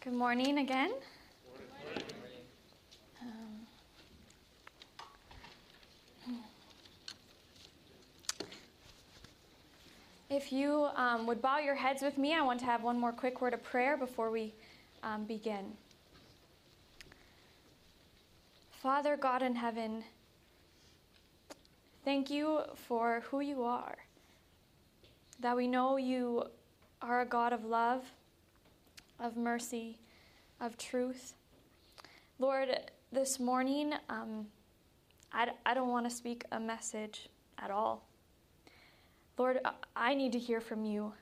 Good morning again. If you would bow your heads with me, I want to have one more quick word of prayer before we begin. Father God in heaven, thank you for who you are, that we know you are a God of love, of mercy, of truth. Lord, this morning, I don't want to speak a message at all. Lord, I need to hear from you.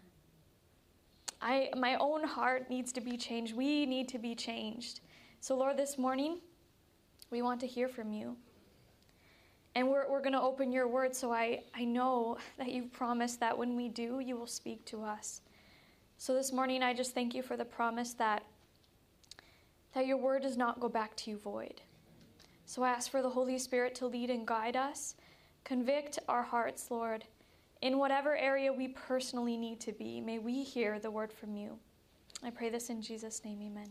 My own heart needs to be changed. We need to be changed. So Lord, this morning, we want to hear from you. And we're going to open your word, so I know that you've promised that when we do, you will speak to us. So this morning, I just thank you for the promise that your word does not go back to you void. So I ask for the Holy Spirit to lead and guide us, convict our hearts, Lord, in whatever area we personally need to be. May we hear the word from you. I pray this in Jesus' name, amen.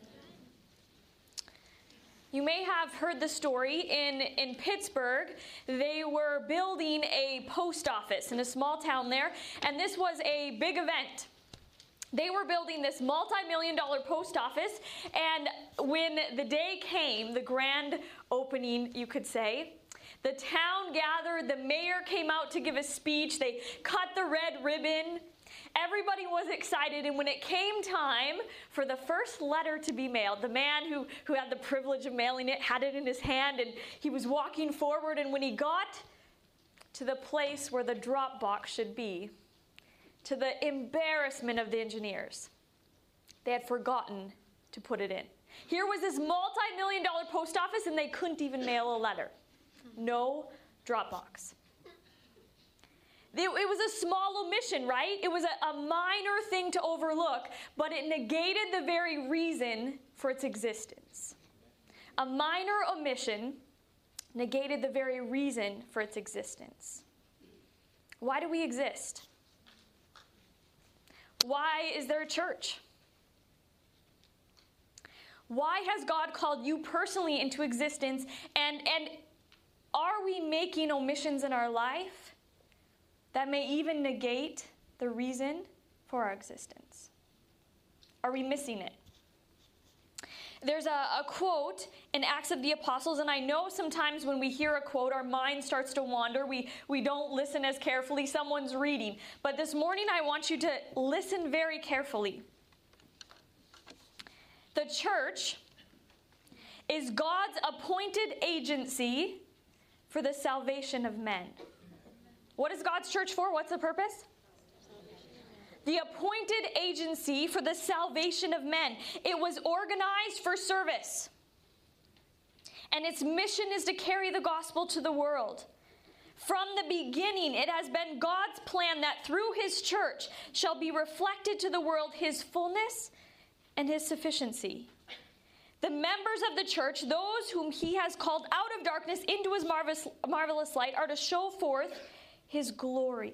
You may have heard the story in Pittsburgh. They were building a post office in a small town there, and this was a big event. They were building this multi-million-dollar post office, and when the day came, the grand opening, you could say, the town gathered, the mayor came out to give a speech, they cut the red ribbon, everybody was excited, and when it came time for the first letter to be mailed, the man who had the privilege of mailing it had it in his hand, and he was walking forward, and when he got to the place where the drop box should be, to the embarrassment of the engineers, they had forgotten to put it in. Here was this multi-million-dollar post office, and they couldn't even mail a letter. No drop box. It was a small omission, right? It was a minor thing to overlook, but it negated the very reason for its existence. A minor omission negated the very reason for its existence. Why do we exist? Why is there a church? Why has God called you personally into existence? And are we making omissions in our life that may even negate the reason for our existence? Are we missing it? There's a quote in Acts of the Apostles, and I know sometimes when we hear a quote, our mind starts to wander. We don't listen as carefully. Someone's reading. But this morning, I want you to listen very carefully. The church is God's appointed agency for the salvation of men. What is God's church for? What's the purpose? The appointed agency for the salvation of men. It was organized for service. And its mission is to carry the gospel to the world. From the beginning, it has been God's plan that through his church shall be reflected to the world his fullness and his sufficiency. The members of the church, those whom he has called out of darkness into his marvelous light, are to show forth his glory.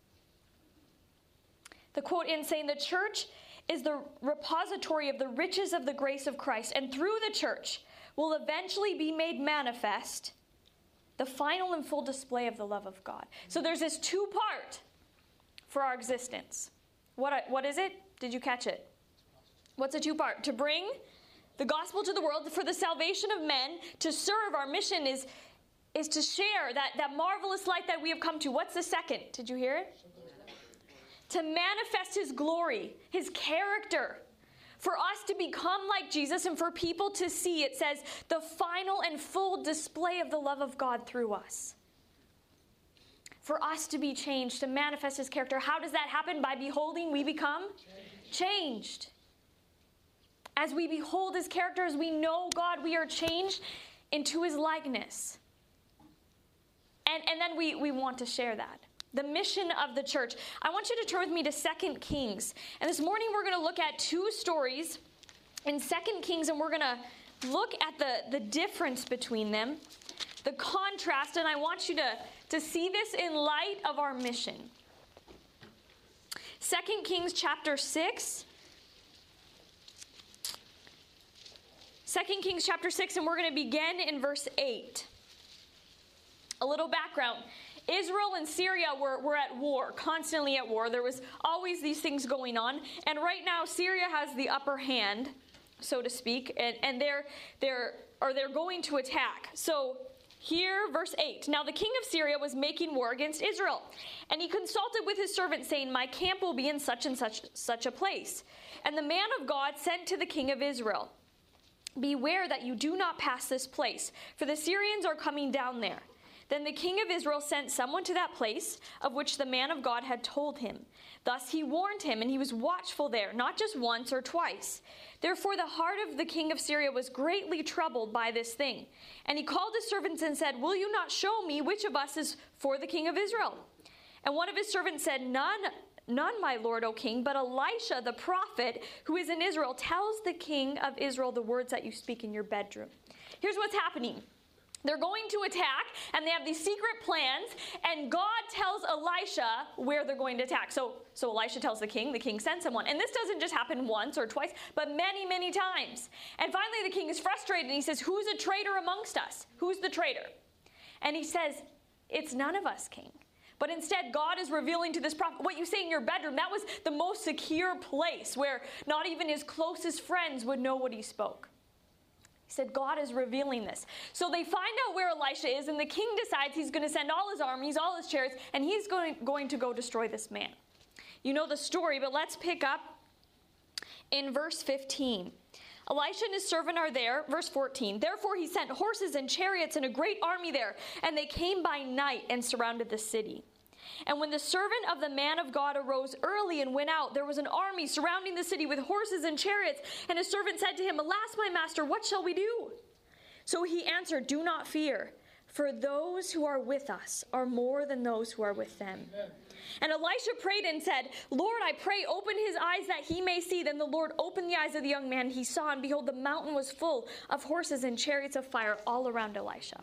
The quote ends saying, the church is the repository of the riches of the grace of Christ, and through the church will eventually be made manifest the final and full display of the love of God. So there's this two-part for our existence. What is it? Did you catch it? What's a two-part? To bring the gospel to the world for the salvation of men, to serve. Our mission is to share that marvelous light that we have come to. What's the second? Did you hear it? To manifest his glory, his character. For us to become like Jesus and for people to see, it says, the final and full display of the love of God through us. For us to be changed, to manifest his character. How does that happen? By beholding, we become changed. As we behold his character, as we know God, we are changed into his likeness. And then we want to share that. The mission of the church. I want you to turn with me to 2 Kings. And this morning we're going to look at two stories in 2 Kings, and we're going to look at the difference between them, the contrast, and I want you to see this in light of our mission. 2 Kings chapter 6. 2 Kings chapter 6, and we're going to begin in verse 8. A little background. Israel and Syria were at war, constantly at war. There was always these things going on. And right now, Syria has the upper hand, so to speak, and they're going to attack. So here, verse 8. Now the king of Syria was making war against Israel, and he consulted with his servant, saying, my camp will be in such and such a place. And the man of God sent to the king of Israel, beware that you do not pass this place, for the Syrians are coming down there. Then the king of Israel sent someone to that place of which the man of God had told him. Thus he warned him, and he was watchful there, not just once or twice. Therefore the heart of the king of Syria was greatly troubled by this thing. And he called his servants and said, will you not show me which of us is for the king of Israel? And one of his servants said, None, my lord, O king, but Elisha the prophet, who is in Israel, tells the king of Israel the words that you speak in your bedroom. Here's what's happening. They're going to attack, and they have these secret plans, and God tells Elisha where they're going to attack. So Elisha tells the king sends someone. And this doesn't just happen once or twice, but many, many times. And finally the king is frustrated, and he says, who's a traitor amongst us? Who's the traitor? And he says, it's none of us, king. But instead, God is revealing to this prophet, what you say in your bedroom, that was the most secure place where not even his closest friends would know what he spoke. He said, God is revealing this. So they find out where Elisha is, and the king decides he's going to send all his armies, all his chariots, and he's going to go destroy this man. You know the story, but let's pick up in verse 15. Elisha and his servant are there. Verse 14. Therefore he sent horses and chariots and a great army there, and they came by night and surrounded the city. And when the servant of the man of God arose early and went out, there was an army surrounding the city with horses and chariots. And his servant said to him, alas, my master, what shall we do? So he answered, do not fear, for those who are with us are more than those who are with them. Amen. And Elisha prayed and said, Lord, I pray, open his eyes that he may see. Then the Lord opened the eyes of the young man. He saw, and behold, the mountain was full of horses and chariots of fire all around Elisha.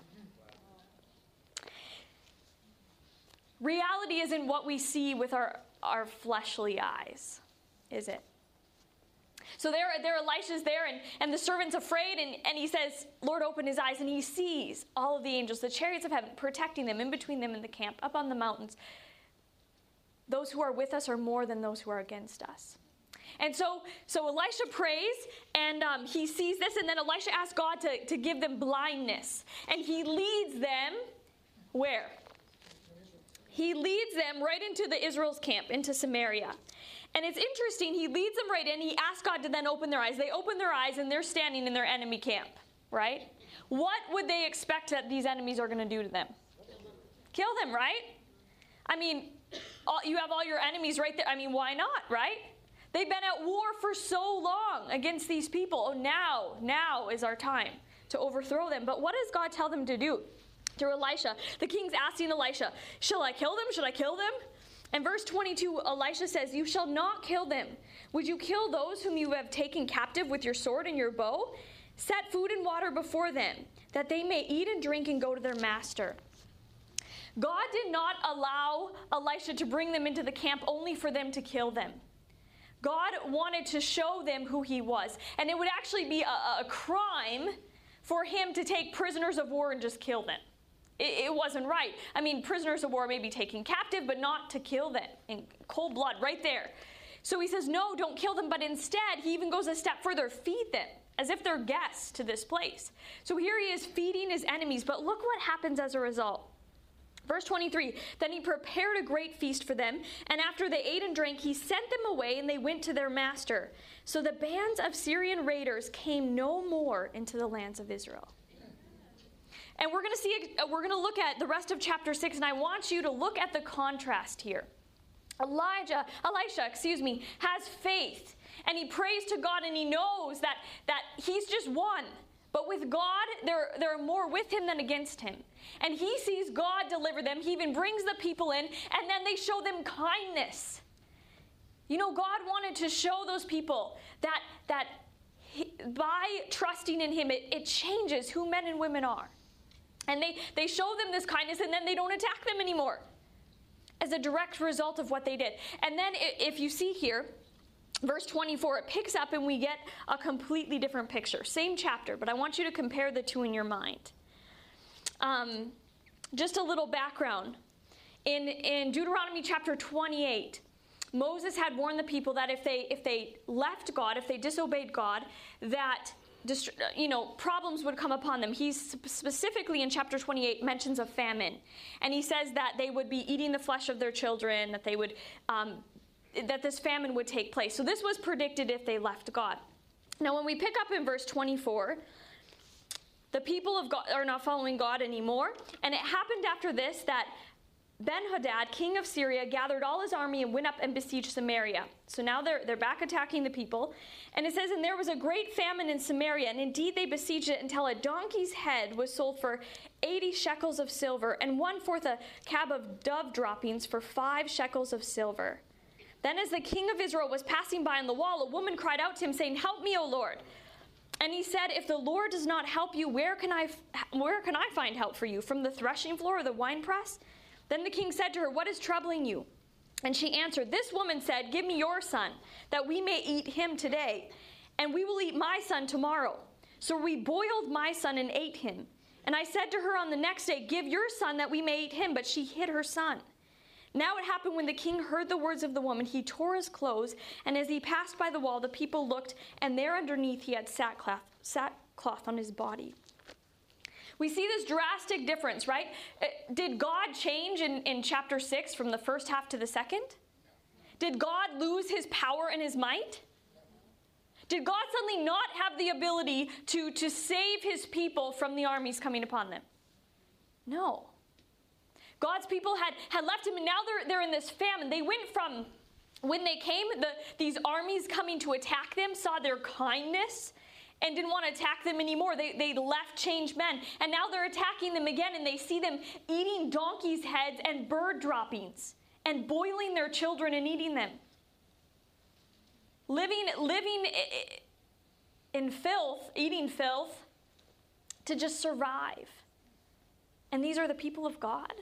Reality isn't what we see with our fleshly eyes, is it? So there Elisha's there, and the servant's afraid, and he says, Lord, open his eyes, and he sees all of the angels, the chariots of heaven, protecting them, in between them in the camp, up on the mountains. Those who are with us are more than those who are against us. And so Elisha prays, and he sees this, and then Elisha asks God to give them blindness. And he leads them where? He leads them right into the Israel's camp, into Samaria. And it's interesting, he leads them right in. He asks God to then open their eyes. They open their eyes, and they're standing in their enemy camp, right? What would they expect that these enemies are going to do to them? Kill them, right? I mean, you have all your enemies right there. I mean, why not, right? They've been at war for so long against these people. Oh, now is our time to overthrow them. But what does God tell them to do? Through Elisha, the king's asking Elisha, shall I kill them? Should I kill them? And verse 22, Elisha says, you shall not kill them. Would you kill those whom you have taken captive with your sword and your bow? Set food and water before them, that they may eat and drink and go to their master. God did not allow Elisha to bring them into the camp only for them to kill them. God wanted to show them who he was. And it would actually be a crime for him to take prisoners of war and just kill them. It wasn't right. I mean, prisoners of war may be taken captive, but not to kill them in cold blood right there. So he says, no, don't kill them. But instead, he even goes a step further, feed them as if they're guests to this place. So here he is feeding his enemies. But look what happens as a result. Verse 23, then he prepared a great feast for them. And after they ate and drank, he sent them away, and they went to their master. So the bands of Syrian raiders came no more into the lands of Israel. And we're going to look at the rest of chapter 6, and I want you to look at the contrast here. Elisha, has faith, and he prays to God, and he knows that he's just one. But with God, there are more with him than against him. And he sees God deliver them. He even brings the people in, and then they show them kindness. You know, God wanted to show those people that by trusting in him, it changes who men and women are. And they show them this kindness, and then they don't attack them anymore as a direct result of what they did. And then if you see here, verse 24, it picks up and we get a completely different picture. Same chapter, but I want you to compare the two in your mind. Just a little background. In Deuteronomy chapter 28, Moses had warned the people that if they left God, if they disobeyed God, that problems would come upon them. He specifically in chapter 28 mentions a famine, and he says that they would be eating the flesh of their children, that they would that this famine would take place. So this was predicted if they left God. Now, when we pick up in verse 24, the people of God are not following God anymore, and it happened after this that Ben-Hadad, king of Syria, gathered all his army and went up and besieged Samaria. So now they're back attacking the people. And it says, and there was a great famine in Samaria, and indeed they besieged it until a donkey's head was sold for 80 shekels of silver, and 1/4 a cab of dove droppings for 5 shekels of silver. Then as the king of Israel was passing by on the wall, a woman cried out to him, saying, "Help me, O Lord." And he said, "If the Lord does not help you, where can I find help for you? From the threshing floor or the winepress?" Then the king said to her, "What is troubling you?" And she answered, "This woman said, 'Give me your son, that we may eat him today, and we will eat my son tomorrow.' So we boiled my son and ate him. And I said to her on the next day, 'Give your son, that we may eat him.' But she hid her son." Now it happened when the king heard the words of the woman, he tore his clothes, and as he passed by the wall, the people looked, and there underneath he had sackcloth on his body. We see this drastic difference, right? Did God change in chapter 6 from the first half to the second? Did God lose his power and his might? Did God suddenly not have the ability to save his people from the armies coming upon them? No. God's people had left him, and now they're in this famine. They went from, when they came, these armies coming to attack them, saw their kindness, and didn't want to attack them anymore. They left changed men. And now they're attacking them again, and they see them eating donkeys' heads and bird droppings and boiling their children and eating them. Living in filth, eating filth to just survive. And these are the people of God.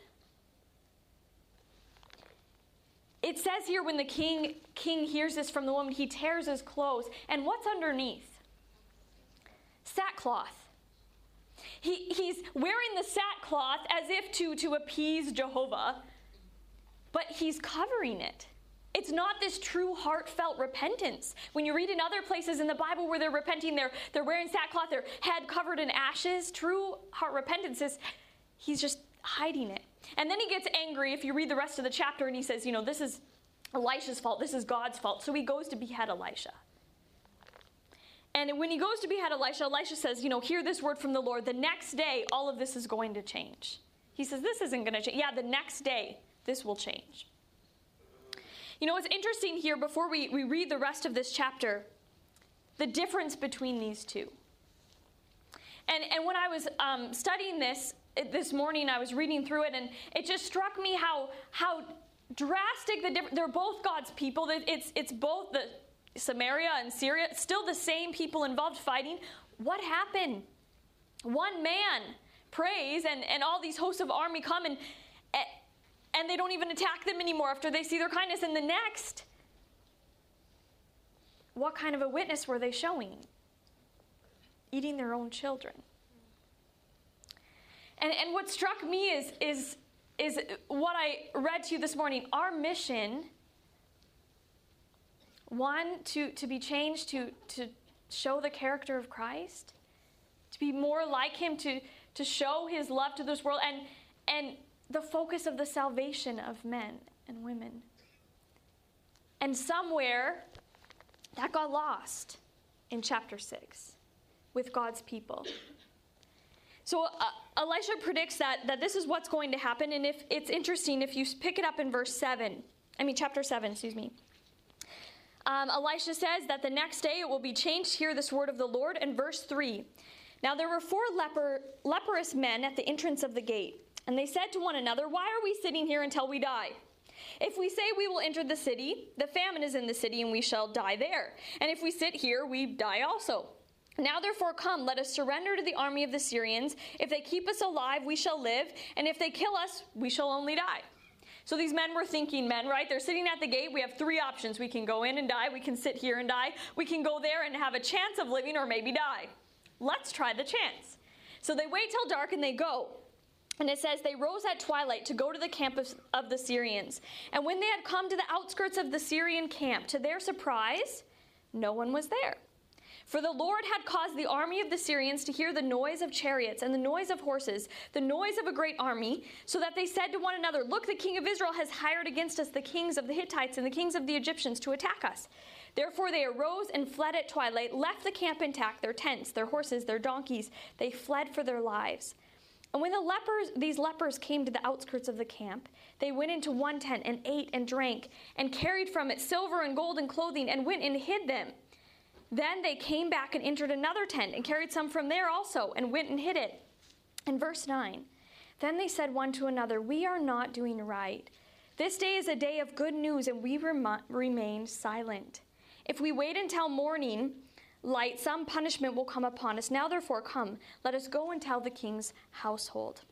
It says here when the king hears this from the woman, he tears his clothes. And what's underneath? Sackcloth. He's wearing the sackcloth as if to appease Jehovah, but he's covering it. It's not this true heartfelt repentance. When you read in other places in the Bible where they're repenting, they're wearing sackcloth, their head covered in ashes. True heart repentance is he's just hiding it. And then he gets angry if you read the rest of the chapter, and he says, this is Elisha's fault, this is God's fault. So he goes to behead Elisha. And when he goes to behead Elisha, Elisha says, hear this word from the Lord. The next day, all of this is going to change. He says, this isn't going to change. Yeah, the next day, this will change. It's interesting here, before we read the rest of this chapter, the difference between these two. And when I was studying this morning, I was reading through it, and it just struck me how drastic the difference. They're both God's people. It's both the Samaria and Syria, still the same people involved fighting. What happened? One man prays, and all these hosts of army come, and they don't even attack them anymore after they see their kindness. And the next, what kind of a witness were they showing? Eating their own children. And what struck me is what I read to you this morning. Our mission, one, to be changed, to show the character of Christ, to be more like him, to show his love to this world, and the focus of the salvation of men and women. And somewhere that got lost in chapter 6 with God's people. So Elisha predicts that this is what's going to happen. And if it's interesting, if you pick it up in chapter 7, Elisha says that the next day it will be changed. Hear this word of the Lord. In verse 3, now there were 4 leprous men at the entrance of the gate. And they said to one another, "Why are we sitting here until we die? If we say we will enter the city, the famine is in the city, and we shall die there. And if we sit here, we die also. Now therefore come, let us surrender to the army of the Syrians. If they keep us alive, we shall live, and if they kill us, we shall only die." So these men were thinking men, right? They're sitting at the gate. We have three options. We can go in and die. We can sit here and die. We can go there and have a chance of living or maybe die. Let's try the chance. So they wait till dark and they go. And it says, they rose at twilight to go to the camp of the Syrians. And when they had come to the outskirts of the Syrian camp, to their surprise, no one was there. For the Lord had caused the army of the Syrians to hear the noise of chariots and the noise of horses, the noise of a great army, so that they said to one another, look, the king of Israel has hired against us the kings of the Hittites and the kings of the Egyptians to attack us. Therefore they arose and fled at twilight, left the camp intact, their tents, their horses, their donkeys. They fled for their lives. And when these lepers came to the outskirts of the camp, they went into one tent and ate and drank and carried from it silver and gold and clothing and went and hid them. Then they came back and entered another tent and carried some from there also and went and hid it. In verse 9, then they said one to another, we are not doing right. This day is a day of good news and we remain silent. If we wait until morning light, some punishment will come upon us. Now therefore come, let us go and tell the king's household.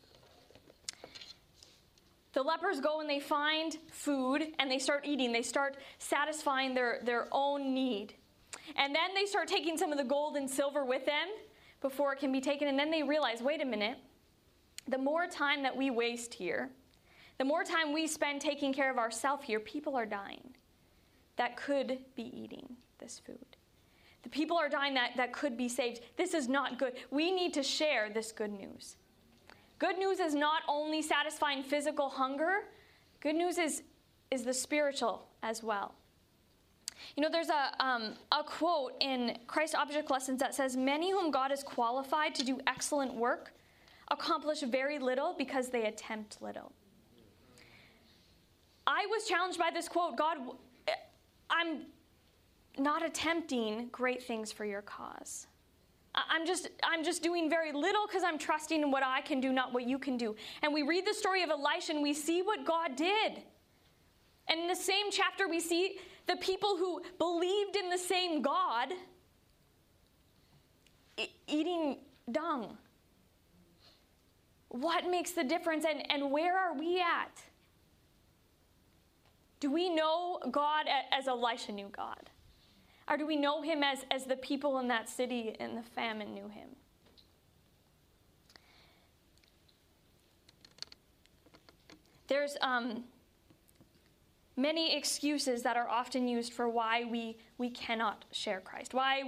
The lepers go and they find food and they start eating. They start satisfying their own need. And then they start taking some of the gold and silver with them before it can be taken. And then they realize, wait a minute, the more time that we waste here, the more time we spend taking care of ourselves here, people are dying that could be eating this food. The people are dying that could be saved. This is not good. We need to share this good news. Good news is not only satisfying physical hunger. Good news is the spiritual as well. You know, there's a quote in Christ Object Lessons that says, many whom God has qualified to do excellent work accomplish very little because they attempt little. I was challenged by this quote. God, I'm not attempting great things for your cause. I'm just doing very little because I'm trusting in what I can do, not what you can do. And we read the story of Elisha and we see what God did. And in the same chapter, we see the people who believed in the same God eating dung. What makes the difference and where are we at? Do we know God as Elisha knew God? Or do we know him as the people in that city in the famine knew him? There's many excuses that are often used for why we cannot share Christ, why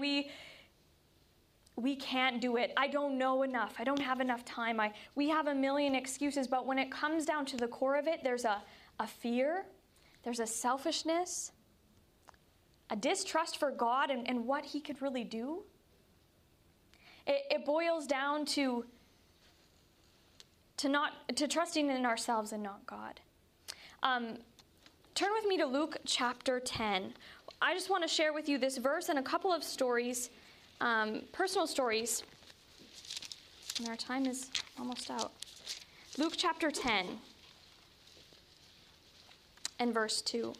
we can't do it. I don't know enough. I don't have enough time. We have a million excuses, but when it comes down to the core of it, there's a fear, there's a selfishness, a distrust for God and what he could really do. It boils down to trusting in ourselves and not God. Turn with me to Luke chapter 10. I just want to share with you this verse and a couple of stories, personal stories. And our time is almost out. Luke chapter 10 and verse 2.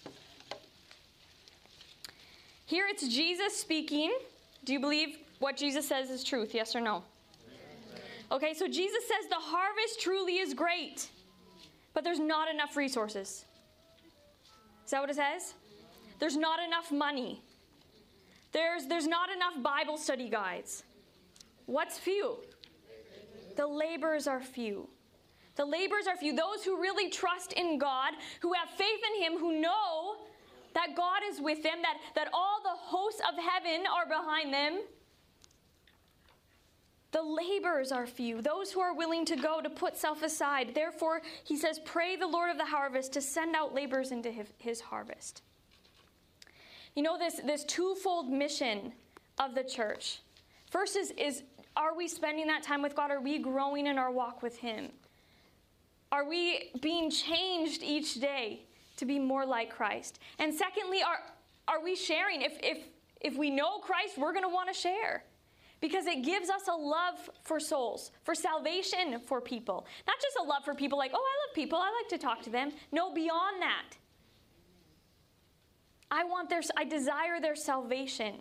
Here it's Jesus speaking. Do you believe what Jesus says is truth? Yes or no? Okay, so Jesus says the harvest truly is great, but there's not enough resources. Is that what it says? There's not enough money. There's not enough Bible study guides. What's few? The laborers are few. The laborers are few. Those who really trust in God, who have faith in him, who know that God is with them, that all the hosts of heaven are behind them. The laborers are few, those who are willing to go, to put self aside. Therefore, he says, pray the Lord of the harvest to send out laborers into his harvest. You know, this twofold mission of the church. First is are we spending that time with God? Are we growing in our walk with him? Are we being changed each day to be more like Christ? And secondly, are we sharing? If we know Christ, we're going to want to share. Because it gives us a love for souls, for salvation for people. Not just a love for people like, oh, I love people, I like to talk to them. No, beyond that. I desire their salvation.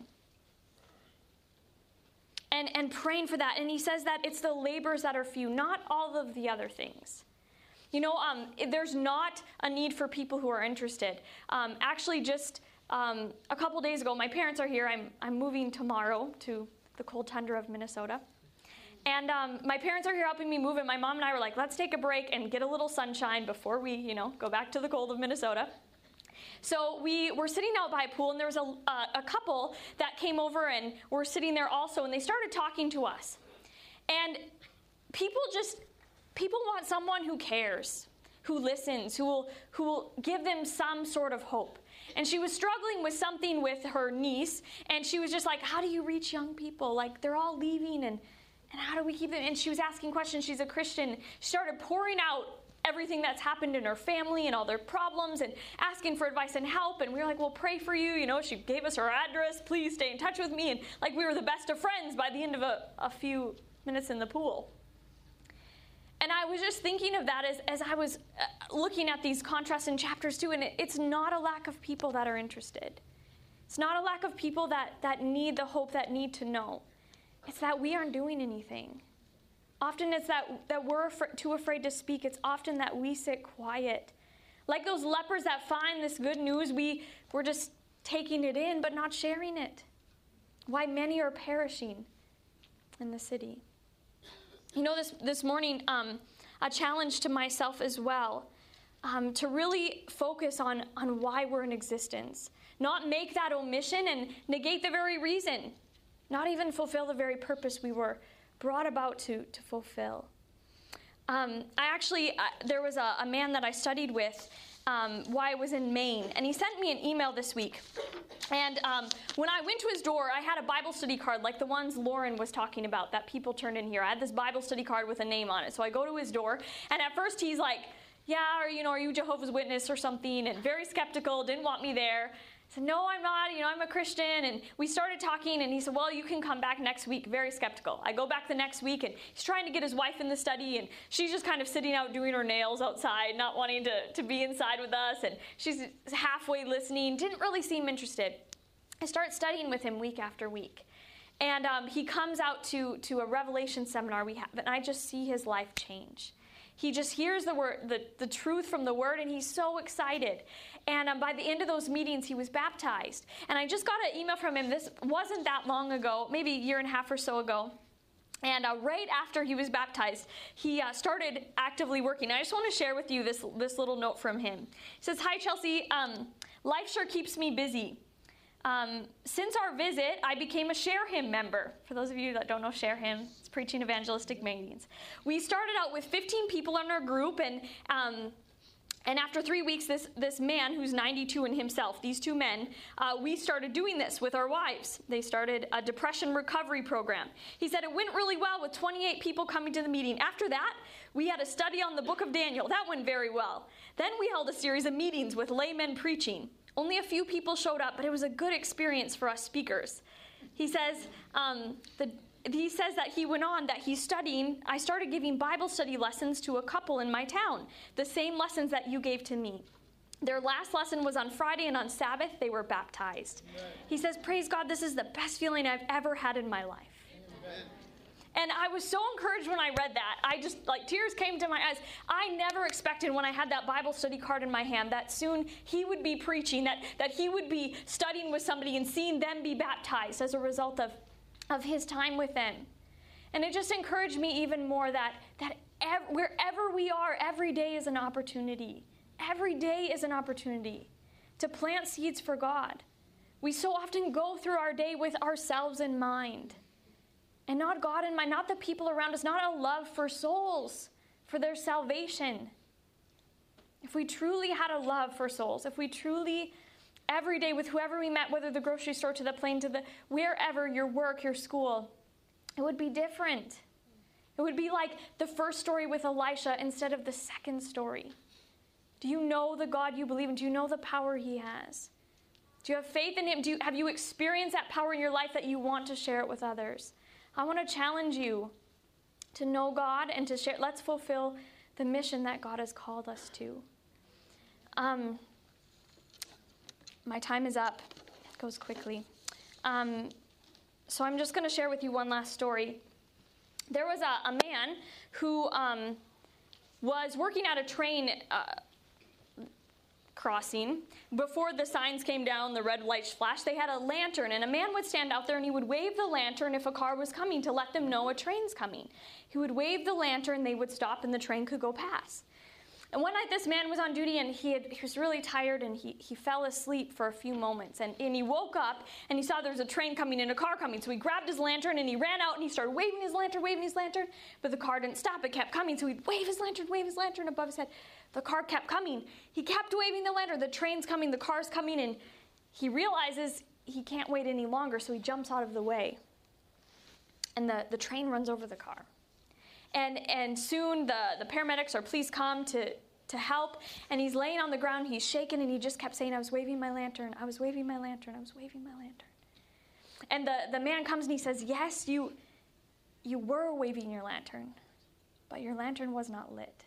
And praying for that. And he says that it's the laborers that are few, not all of the other things. There's not a need for people who are interested. Actually, just a couple days ago, my parents are here. I'm moving tomorrow to the cold tundra of Minnesota. And my parents are here helping me move, and my mom and I were like, let's take a break and get a little sunshine before we, go back to the cold of Minnesota. So we were sitting out by a pool, and there was a couple that came over and were sitting there also, and they started talking to us. And people want someone who cares, who listens, who will give them some sort of hope. And she was struggling with something with her niece, and she was just like, how do you reach young people? Like, they're all leaving, and how do we keep them? And she was asking questions. She's a Christian. She started pouring out everything that's happened in her family and all their problems and asking for advice and help. And we were like, we'll pray for you. She gave us her address. Please stay in touch with me. And like, we were the best of friends by the end of a few minutes in the pool. And I was just thinking of that as I was looking at these contrasts in chapters 2. And it's not a lack of people that are interested. It's not a lack of people that need the hope, that need to know. It's that we aren't doing anything. Often it's that we're too afraid to speak. It's often that we sit quiet. Like those lepers that find this good news, we're just taking it in but not sharing it. Why many are perishing in the city. This morning, a challenge to myself as well, to really focus on why we're in existence. Not make that omission and negate the very reason. Not even fulfill the very purpose we were brought about to fulfill. There was a man that I studied with while I was in Maine, and he sent me an email this week. And when I went to his door, I had a Bible study card like the ones Lauren was talking about that people turned in here. I had this Bible study card with a name on it. So I go to his door, and at first he's like, yeah, are you Jehovah's Witness or something? And very skeptical, didn't want me there. I said, no, I'm not, I'm a Christian. And we started talking, and he said, well, you can come back next week. Very skeptical. I go back the next week, and he's trying to get his wife in the study, and she's just kind of sitting out doing her nails outside, not wanting to be inside with us, and she's halfway listening, didn't really seem interested. I start studying with him week after week. And he comes out to a Revelation seminar we have, and I just see his life change. He just hears the word, the truth from the word, and he's so excited. And by the end of those meetings, he was baptized. And I just got an email from him. This wasn't that long ago, maybe a year and a half or so ago. And right after he was baptized, he started actively working. I just want to share with you this little note from him. He says, hi, Chelsea. Life sure keeps me busy. Since our visit, I became a Share Him member. For those of you that don't know Share Him, it's preaching evangelistic meetings. We started out with 15 people in our group, and after 3 weeks, this man who's 92 in himself, these two men, we started doing this with our wives. They started a depression recovery program. He said it went really well with 28 people coming to the meeting. After that, we had a study on the book of Daniel. That went very well. Then we held a series of meetings with laymen preaching. Only a few people showed up, but it was a good experience for us speakers. He says that he went on that he's studying. I started giving Bible study lessons to a couple in my town, the same lessons that you gave to me. Their last lesson was on Friday, and on Sabbath, they were baptized. Amen. He says, praise God, this is the best feeling I've ever had in my life. Amen. And I was so encouraged when I read that. I just, tears came to my eyes. I never expected when I had that Bible study card in my hand that soon he would be preaching, that he would be studying with somebody and seeing them be baptized as a result of his time with them. And it just encouraged me even more that wherever we are, every day is an opportunity. Every day is an opportunity to plant seeds for God. We so often go through our day with ourselves in mind. And not God in mind, not the people around us, not a love for souls, for their salvation. If we truly had a love for souls, if we truly, every day with whoever we met, whether the grocery store to the plane to the wherever, your work, your school, it would be different. It would be like the first story with Elisha instead of the second story. Do you know the God you believe in? Do you know the power he has? Do you have faith in him? Have you experienced that power in your life that you want to share it with others? I want to challenge you to know God and to share. Let's fulfill the mission that God has called us to. My time is up. It goes quickly. So I'm just going to share with you one last story. There was a man who was working at a train crossing. Before the signs came down, the red lights flashed, they had a lantern, and a man would stand out there and he would wave the lantern if a car was coming to let them know a train's coming. He would wave the lantern, they would stop, and the train could go past. And one night this man was on duty, and he was really tired, and he fell asleep for a few moments. And he woke up, and he saw there was a train coming and a car coming. So he grabbed his lantern, and he ran out, and he started waving his lantern. But the car didn't stop. It kept coming. So he'd wave his lantern above his head. The car kept coming. He kept waving the lantern. The train's coming. The car's coming. And he realizes he can't wait any longer, so he jumps out of the way. And the train runs over the car. And soon the paramedics or police come to help, and he's laying on the ground, he's shaking, and he just kept saying, I was waving my lantern, I was waving my lantern, I was waving my lantern. And the man comes and he says, yes, you were waving your lantern, but your lantern was not lit.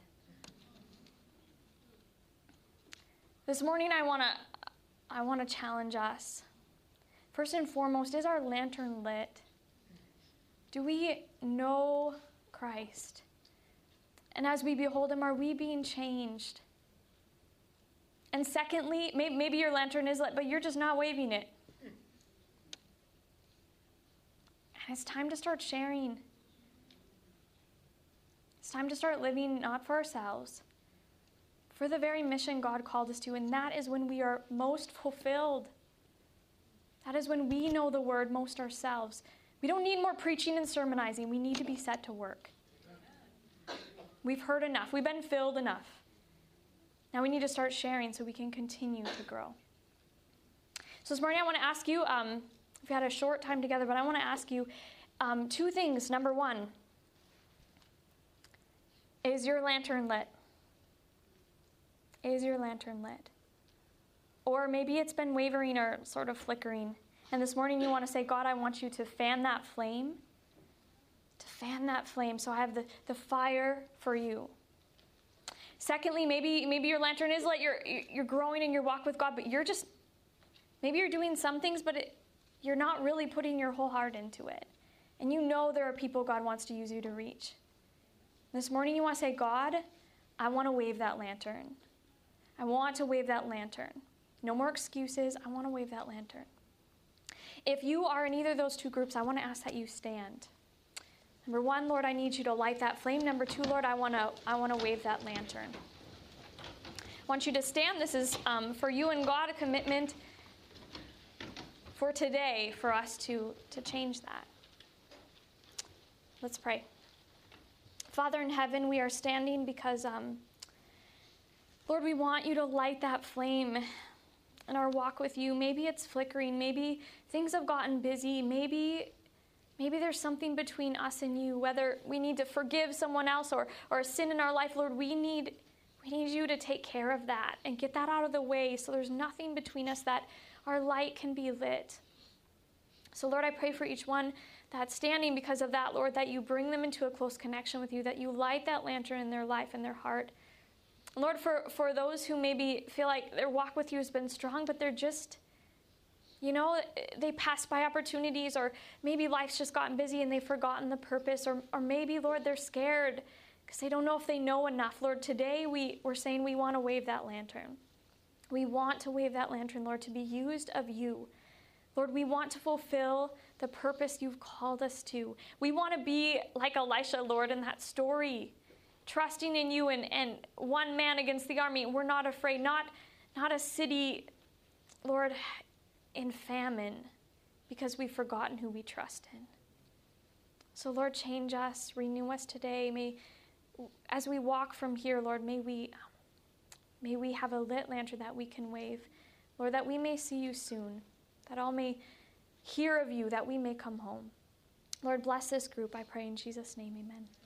This morning I want to challenge us. First and foremost, is our lantern lit? Do we know Christ? And as we behold him, are we being changed? And secondly, maybe your lantern is lit, but you're just not waving it. And it's time to start sharing. It's time to start living not for ourselves, for the very mission God called us to. And that is when we are most fulfilled. That is when we know the word most ourselves. We don't need more preaching and sermonizing. We need to be set to work. We've heard enough. We've been filled enough. Now we need to start sharing so we can continue to grow. So this morning I want to ask you, we've had a short time together, but I want to ask you two things. Number one, is your lantern lit? Is your lantern lit? Or maybe it's been wavering or sort of flickering. And this morning you want to say, God, I want you to fan that flame. To fan that flame so I have the fire for you. Secondly, maybe your lantern is lit. You're growing in your walk with God, but maybe you're doing some things, but you're not really putting your whole heart into it. And you know there are people God wants to use you to reach. This morning you want to say, God, I want to wave that lantern. I want to wave that lantern. No more excuses. I want to wave that lantern. If you are in either of those two groups, I want to ask that you stand. Number one, Lord, I need you to light that flame. Number two, Lord, I want to wave that lantern. I want you to stand. This is for you and God, a commitment for today for us to change that. Let's pray. Father in heaven, we are standing because, Lord, we want you to light that flame in our walk with you. Maybe it's flickering. Maybe things have gotten busy. Maybe there's something between us and you, whether we need to forgive someone else or a sin in our life. Lord, we need you to take care of that and get that out of the way so there's nothing between us, that our light can be lit. So, Lord, I pray for each one that's standing because of that, Lord, that you bring them into a close connection with you, that you light that lantern in their life and their heart. Lord, for those who maybe feel like their walk with you has been strong, but they're just, they pass by opportunities, or maybe life's just gotten busy and they've forgotten the purpose, or maybe, Lord, they're scared because they don't know if they know enough. Lord, today we're saying we want to wave that lantern. We want to wave that lantern, Lord, to be used of you. Lord, we want to fulfill the purpose you've called us to. We want to be like Elisha, Lord, in that story, trusting in you and one man against the army. We're not afraid, not a city, Lord, in famine, because we've forgotten who we trust in. So, Lord, change us, renew us today. As we walk from here, Lord, may we have a lit lantern that we can wave. Lord, that we may see you soon, that all may hear of you, that we may come home. Lord, bless this group, I pray in Jesus' name, amen.